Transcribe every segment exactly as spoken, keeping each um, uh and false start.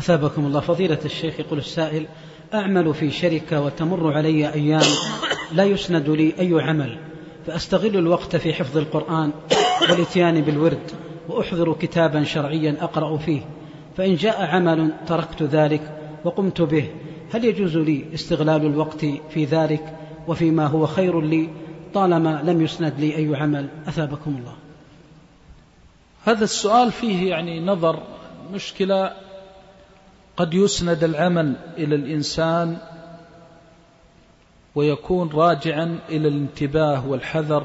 أثابكم الله. فضيلة الشيخ، يقول السائل: أعمل في شركة وتمر علي أيام لا يسند لي أي عمل، فأستغل الوقت في حفظ القرآن والاتيان بالورد، وأحضر كتابا شرعيا أقرأ فيه، فإن جاء عمل تركت ذلك وقمت به، هل يجوز لي استغلال الوقت في ذلك وفيما هو خير لي طالما لم يسند لي أي عمل؟ أثابكم الله. هذا السؤال فيه يعني نظر. مشكلة، قد يسند العمل إلى الإنسان ويكون راجعا إلى الانتباه والحذر،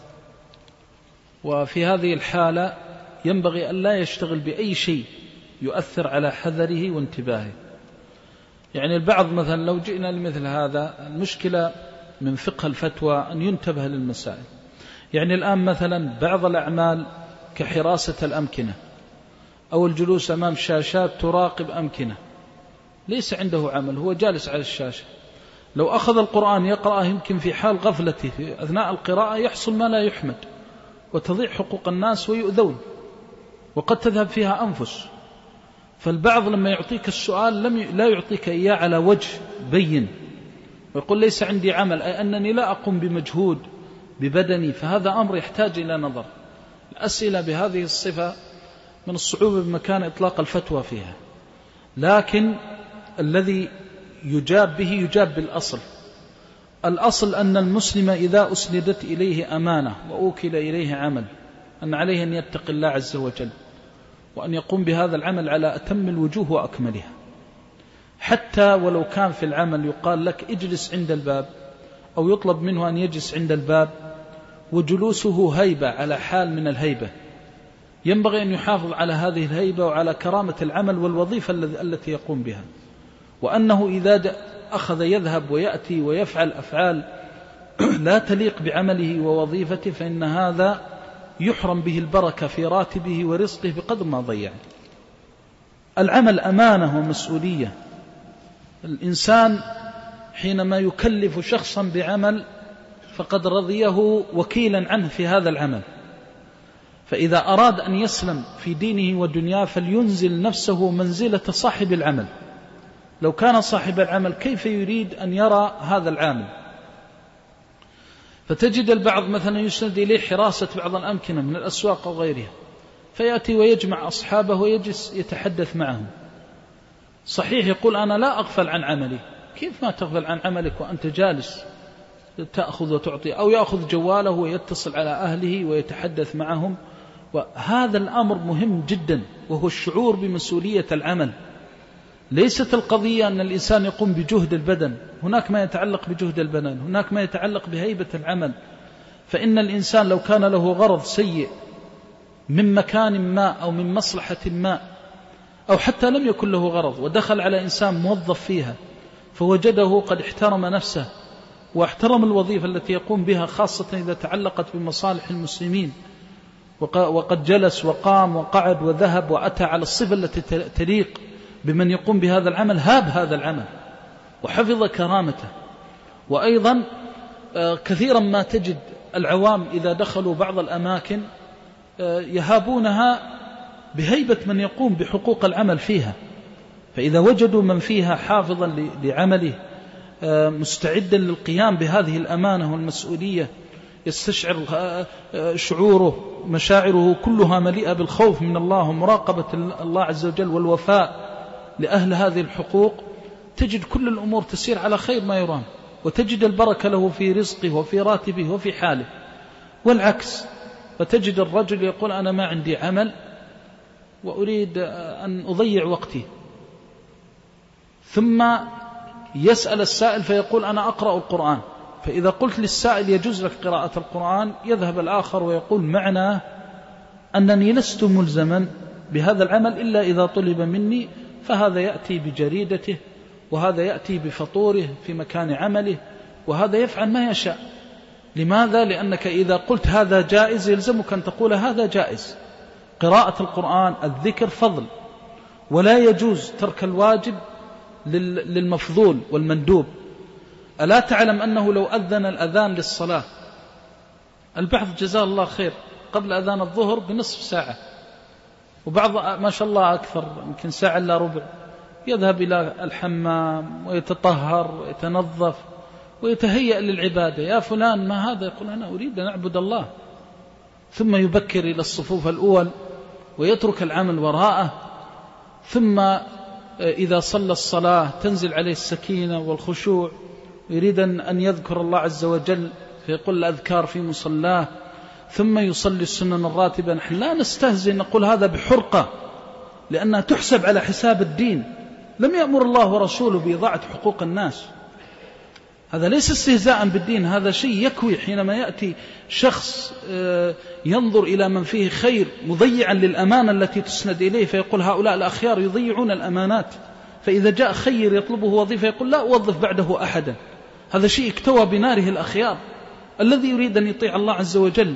وفي هذه الحالة ينبغي أن لا يشتغل بأي شيء يؤثر على حذره وانتباهه. يعني البعض مثلا لو جئنا لمثل هذا، المشكلة من فقه الفتوى أن ينتبه للمسائل. يعني الآن مثلا بعض الأعمال كحراسة الأمكنة أو الجلوس أمام شاشات تراقب أمكنة، ليس عنده عمل، هو جالس على الشاشة. لو أخذ القرآن يقرأه يمكن في حال غفلته في أثناء القراءة يحصل ما لا يحمد، وتضيع حقوق الناس ويؤذون، وقد تذهب فيها أنفس. فالبعض لما يعطيك السؤال لم ي... لا يعطيك إياه على وجه بين، ويقول ليس عندي عمل، أي أنني لا أقوم بمجهود ببدني، فهذا أمر يحتاج إلى نظر. الأسئلة بهذه الصفة من الصعوبة بمكان إطلاق الفتوى فيها، لكن الذي يجاب به يجاب بالأصل. الأصل أن المسلم إذا أسندت إليه أمانة وأوكل إليه عمل أن عليه أن يتقي الله عز وجل، وأن يقوم بهذا العمل على أتم الوجوه وأكملها. حتى ولو كان في العمل يقال لك اجلس عند الباب، أو يطلب منه أن يجلس عند الباب، وجلوسه هيبة على حال من الهيبة، ينبغي أن يحافظ على هذه الهيبة وعلى كرامة العمل والوظيفة التي يقوم بها. وأنه إذا أخذ يذهب ويأتي ويفعل أفعال لا تليق بعمله ووظيفته، فإن هذا يحرم به البركة في راتبه ورزقه بقدر ما ضيع. العمل أمانة ومسؤولية. الإنسان حينما يكلف شخصا بعمل فقد رضيه وكيلا عنه في هذا العمل، فإذا أراد أن يسلم في دينه ودنياه فلينزل نفسه منزلة صاحب العمل. لو كان صاحب العمل كيف يريد أن يرى هذا العامل؟ فتجد البعض مثلا يسند إليه حراسة بعض الأمكنة من الأسواق أو غيرها، فيأتي ويجمع أصحابه ويجلس يتحدث معهم. صحيح يقول أنا لا أغفل عن عملي. كيف ما تغفل عن عملك وأنت جالس تأخذ وتعطي؟ أو يأخذ جواله ويتصل على أهله ويتحدث معهم. وهذا الأمر مهم جدا، وهو الشعور بمسؤولية العمل. ليست القضية أن الإنسان يقوم بجهد البدن، هناك ما يتعلق بجهد البدن، هناك ما يتعلق بهيبة العمل. فإن الإنسان لو كان له غرض سيء من مكان ما أو من مصلحة ما، أو حتى لم يكن له غرض ودخل على إنسان موظف فيها فوجده قد احترم نفسه واحترم الوظيفة التي يقوم بها، خاصة إذا تعلقت بمصالح المسلمين، وقد جلس وقام وقعد وذهب وأتى على الصفة التي تليق بمن يقوم بهذا العمل، هاب هذا العمل وحفظ كرامته. وأيضا كثيرا ما تجد العوام إذا دخلوا بعض الأماكن يهابونها بهيبة من يقوم بحقوق العمل فيها، فإذا وجدوا من فيها حافظا لعمله مستعدا للقيام بهذه الأمانة والمسؤولية، يستشعر شعوره مشاعره كلها مليئة بالخوف من الله ومراقبة الله عز وجل والوفاء لأهل هذه الحقوق، تجد كل الأمور تسير على خير ما يرام، وتجد البركة له في رزقه وفي راتبه وفي حاله. والعكس، فتجد الرجل يقول أنا ما عندي عمل وأريد أن أضيع وقتي، ثم يسأل السائل فيقول أنا أقرأ القرآن. فإذا قلت للسائل يجوز لك قراءة القرآن، يذهب الآخر ويقول معناه أنني لست ملزما بهذا العمل إلا إذا طلب مني، فهذا يأتي بجريدته وهذا يأتي بفطوره في مكان عمله وهذا يفعل ما يشاء. لماذا؟ لأنك إذا قلت هذا جائز يلزمك أن تقول هذا جائز. قراءة القرآن الذكر فضل، ولا يجوز ترك الواجب للمفضول والمندوب. ألا تعلم أنه لو أذن الأذان للصلاة، البعض جزاه الله خير قبل أذان الظهر بنصف ساعة، وبعض ما شاء الله أكثر يمكن ساعة إلا ربع، يذهب إلى الحمام ويتطهر ويتنظف ويتهيأ للعبادة. يا فلان ما هذا؟ يقول أنا أريد أن أعبد الله. ثم يبكر إلى الصفوف الأول ويترك العمل وراءه. ثم إذا صلى الصلاة تنزل عليه السكينة والخشوع، يريد أن يذكر الله عز وجل فيقول الأذكار في مصلاه. ثم يصلي السنن الراتبة. نحن لا نستهزئ نقول هذا بحرقة، لأنها تحسب على حساب الدين. لم يأمر الله ورسوله بإضاعة حقوق الناس. هذا ليس استهزاء بالدين، هذا شيء يكوي. حينما يأتي شخص ينظر إلى من فيه خير مضيعا للأمانة التي تسند إليه، فيقول هؤلاء الأخيار يضيعون الأمانات، فإذا جاء خير يطلبه وظيفة يقول لا أوظف بعده أحدا. هذا شيء اكتوى بناره الأخيار. الذي يريد أن يطيع الله عز وجل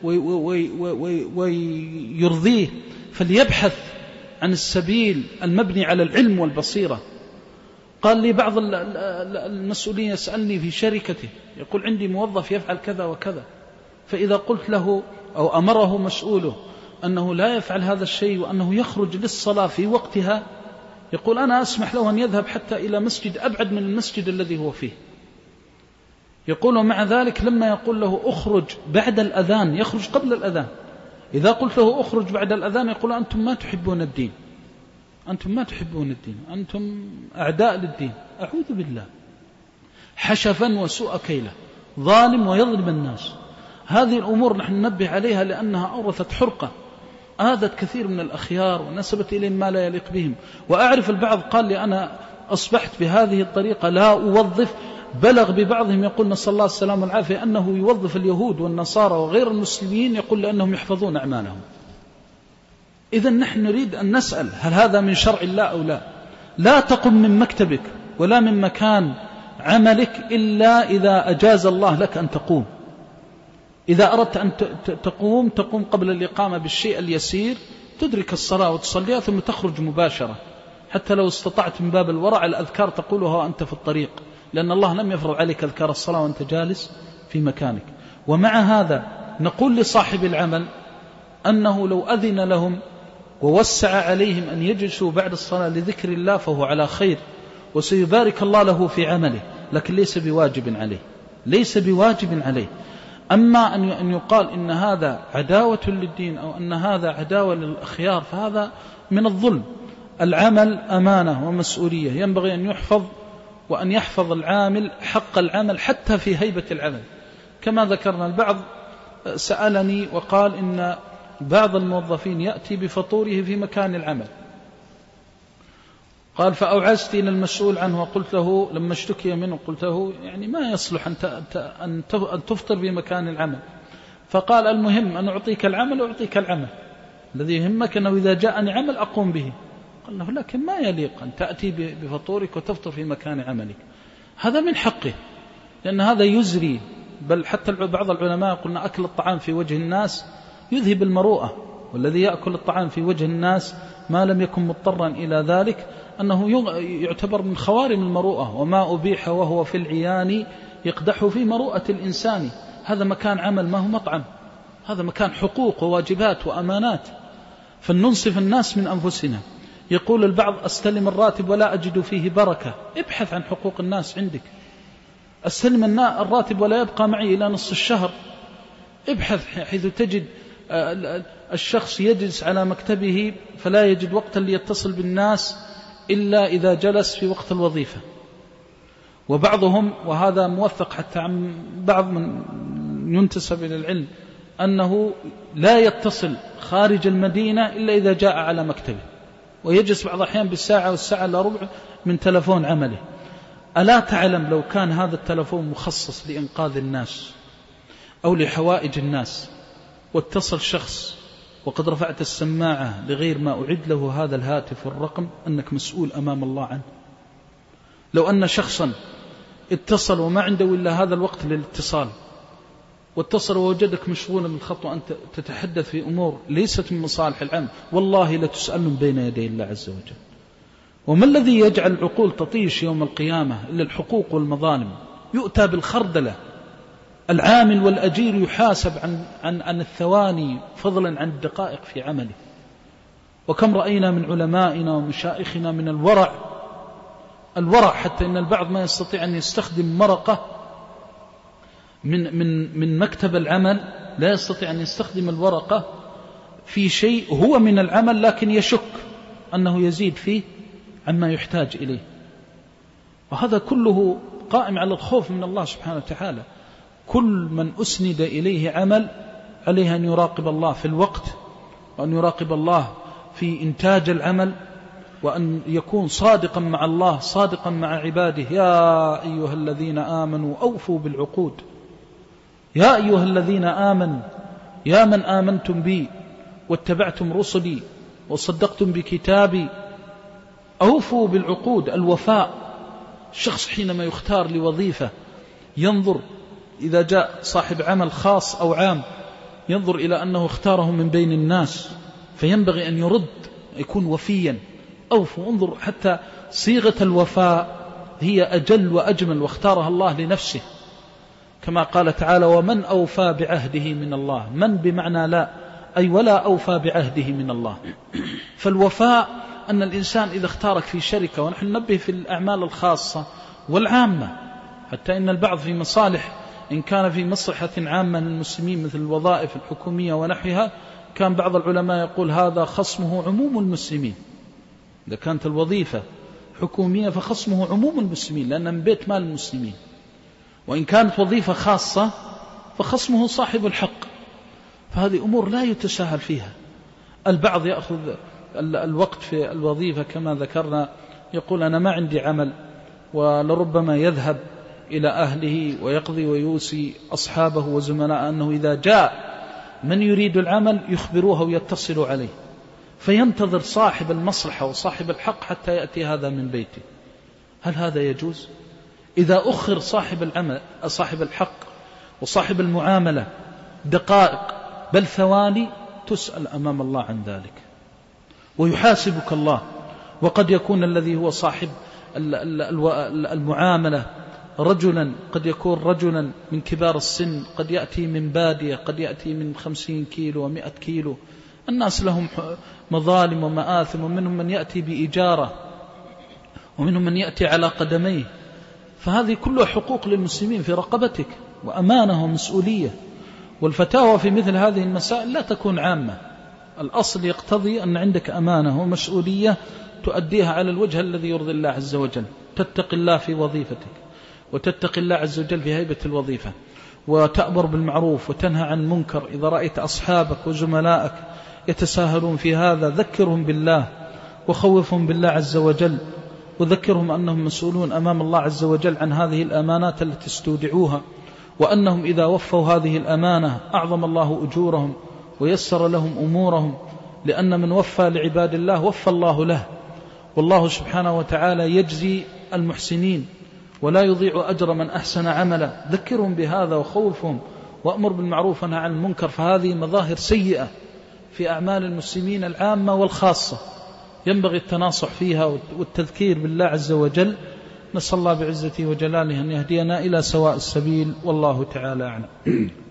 ويرضيه فليبحث عن السبيل المبني على العلم والبصيرة. قال لي بعض المسؤولين يسألني في شركته، يقول عندي موظف يفعل كذا وكذا، فإذا قلت له أو أمره مسؤوله أنه لا يفعل هذا الشيء وأنه يخرج للصلاة في وقتها، يقول أنا أسمح له أن يذهب حتى إلى مسجد أبعد من المسجد الذي هو فيه. يقول ومع ذلك لما يقول له أخرج بعد الأذان يخرج قبل الأذان. إذا قلت له أخرج بعد الأذان يقول أنتم ما تحبون الدين، أنتم ما تحبون الدين، أنتم أعداء للدين. أعوذ بالله. حشفا وسوء كيلة، ظالم ويظلم الناس. هذه الأمور نحن ننبه عليها لأنها أورثت حرقة، آذت كثير من الأخيار ونسبت إليهم ما لا يليق بهم. وأعرف البعض قال لي أنا أصبحت بهذه الطريقة لا أوظف، بلغ ببعضهم يقول نسأل الله السلام والعافية أنه يوظف اليهود والنصارى وغير المسلمين يقول لأنهم يحفظون أعمالهم. إذن نحن نريد أن نسأل هل هذا من شرع الله أو لا؟ لا تقم من مكتبك ولا من مكان عملك إلا إذا أجاز الله لك أن تقوم. إذا أردت أن تقوم تقوم قبل الإقامة بالشيء اليسير، تدرك الصلاة وتصليها ثم تخرج مباشرة، حتى لو استطعت من باب الورع الأذكار تقولها وأنت في الطريق، لأن الله لم يفرض عليك أذكار الصلاة وأنت جالس في مكانك. ومع هذا نقول لصاحب العمل أنه لو أذن لهم ووسع عليهم أن يجلسوا بعد الصلاة لذكر الله فهو على خير وسيبارك الله له في عمله، لكن ليس بواجب عليه، ليس بواجب عليه. أما أن يقال إن هذا عداوة للدين أو أن هذا عداوة للأخيار فهذا من الظلم. العمل أمانة ومسؤولية ينبغي أن يحفظ، وأن يحفظ العامل حق العمل حتى في هيبة العمل. كما ذكرنا البعض سألني وقال إن بعض الموظفين يأتي بفطوره في مكان العمل، قال فأوعزت إلى المسؤول عنه وقلت له لما اشتكي منه قلت له يعني ما يصلح أن تفطر في مكان العمل، فقال المهم أن أعطيك العمل وأعطيك العمل، الذي يهمك أنه إذا جاءني عمل أقوم به. قال له لكن ما يليق أن تأتي بفطورك وتفطر في مكان عملك، هذا من حقه، لأن هذا يزري. بل حتى بعض العلماء قلنا أكل الطعام في وجه الناس يذهب المروءة، والذي يأكل الطعام في وجه الناس ما لم يكن مضطرا إلى ذلك أنه يعتبر من خوارم المروءة. وما أبيح وهو في العيان يقدح في مروءة الإنسان. هذا مكان عمل ما هو مطعم، هذا مكان حقوق وواجبات وأمانات، فلننصف الناس من أنفسنا. يقول البعض أستلم الراتب ولا أجد فيه بركة، ابحث عن حقوق الناس عندك. أستلم الراتب ولا يبقى معي إلى نصف الشهر، ابحث حيث تجد الشخص يجلس على مكتبه فلا يجد وقتا ليتصل بالناس إلا إذا جلس في وقت الوظيفة. وبعضهم، وهذا موثق حتى عن بعض من ينتسب إلى العلم، أنه لا يتصل خارج المدينة إلا إذا جاء على مكتبه، ويجلس بعض الأحيان بالساعة والساعة إلا ربع من تلفون عمله. ألا تعلم لو كان هذا التلفون مخصص لإنقاذ الناس أو لحوائج الناس، واتصل شخص وقد رفعت السماعة لغير ما أعد له هذا الهاتف والرقم، أنك مسؤول أمام الله عنه. لو أن شخصا اتصل وما عنده إلا هذا الوقت للاتصال، واتصل ووجدك مشغولا بالخط وأنت تتحدث في أمور ليست من مصالح العام، والله لتسألن بين يدي الله عز وجل. وما الذي يجعل العقول تطيش يوم القيامة إلا الحقوق والمظالم؟ يؤتى بالخردلة، العامل والأجير يحاسب عن, عن, عن الثواني فضلا عن الدقائق في عمله. وكم رأينا من علمائنا ومشائخنا من الورع الورع، حتى إن البعض ما يستطيع أن يستخدم مرقة من, من, من مكتب العمل، لا يستطيع أن يستخدم الورقة في شيء هو من العمل لكن يشك أنه يزيد فيه عما يحتاج إليه. وهذا كله قائم على الخوف من الله سبحانه وتعالى. كل من أسند إليه عمل عليه أن يراقب الله في الوقت، وأن يراقب الله في إنتاج العمل، وأن يكون صادقا مع الله صادقا مع عباده. يا أيها الذين آمنوا أوفوا بالعقود، يا أيها الذين آمنوا، يا من آمنتم بي واتبعتم رسلي وصدقتم بكتابي، أوفوا بالعقود. الوفاء، الشخص حينما يختار لوظيفة ينظر إذا جاء صاحب عمل خاص أو عام، ينظر إلى أنه اختاره من بين الناس، فينبغي أن يرد، يكون وفيا. أوفوا، انظر حتى صيغة الوفاء هي أجل وأجمل، واختارها الله لنفسه، كما قال تعالى: ومن أوفى بعهده من الله. من بمعنى لا، أي ولا أوفى بعهده من الله. فالوفاء أن الإنسان إذا اختارك في شركة، ونحن ننبه في الأعمال الخاصة والعامة، حتى إن البعض في مصالح، إن كان في مصلحة عامة للمسلمين مثل الوظائف الحكومية ونحوها، كان بعض العلماء يقول هذا خصمه عموم المسلمين. إذا كانت الوظيفة حكومية فخصمه عموم المسلمين، لأنها من بيت مال المسلمين. وإن كانت وظيفة خاصة فخصمه صاحب الحق. فهذه أمور لا يتساهل فيها. البعض يأخذ الوقت في الوظيفة كما ذكرنا، يقول أنا ما عندي عمل، ولربما يذهب إلى أهله ويقضي ويوصي أصحابه وزملاء أنه إذا جاء من يريد العمل يخبروه ويتصلوا عليه، فينتظر صاحب المصلحة وصاحب الحق حتى يأتي هذا من بيته. هل هذا يجوز؟ إذا أخر صاحب العمل، صاحب الحق وصاحب المعاملة دقائق بل ثواني، تسأل أمام الله عن ذلك ويحاسبك الله. وقد يكون الذي هو صاحب المعاملة رجلا، قد يكون رجلا من كبار السن، قد يأتي من بادية، قد يأتي من خمسين كيلو ومئة كيلو. الناس لهم مظالم ومآثم، ومنهم من يأتي بإجارة، ومنهم من يأتي على قدميه. فهذه كلها حقوق للمسلمين في رقبتك، وأمانة ومسؤولية. والفتاوى في مثل هذه المسائل لا تكون عامة. الأصل يقتضي أن عندك أمانة ومسؤولية تؤديها على الوجه الذي يرضي الله عز وجل، تتقي الله في وظيفتك، وتتقي الله عز وجل في هيبة الوظيفة، وتأمر بالمعروف وتنهى عن المنكر. إذا رأيت أصحابك وزملائك يتساهلون في هذا ذكرهم بالله وخوفهم بالله عز وجل، وذكرهم أنهم مسؤولون أمام الله عز وجل عن هذه الأمانات التي استودعوها، وأنهم إذا وفوا هذه الأمانة أعظم الله أجورهم ويسر لهم أمورهم، لأن من وفى لعباد الله وفى الله له. والله سبحانه وتعالى يجزي المحسنين ولا يضيع أجر من أحسن عملا. ذكرهم بهذا وخوفهم، وأمر بالمعروف ونهى عن المنكر. فهذه مظاهر سيئة في أعمال المسلمين العامة والخاصة، ينبغي التناصح فيها والتذكير بالله عز وجل. نسأل الله بعزته وجلاله أن يهدينا إلى سواء السبيل، والله تعالى أعلم.